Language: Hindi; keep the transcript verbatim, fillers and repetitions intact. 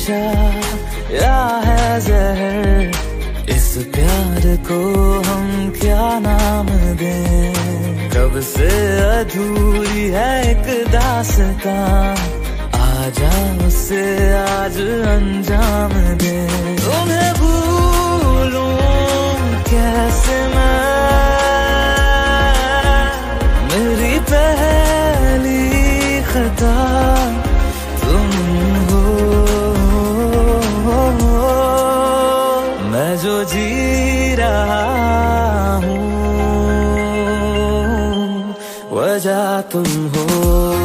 नशा या है जहर, इस प्यार को हम क्या नाम दें। कब से अधूरी है एक दास्तां, आजा उसे आज अंजाम दे। तुम्हें भूलूं कैसे मैं, मेरी पहली खता तुम हो। मैं जो जी रहा हूँ वजह तुम हो।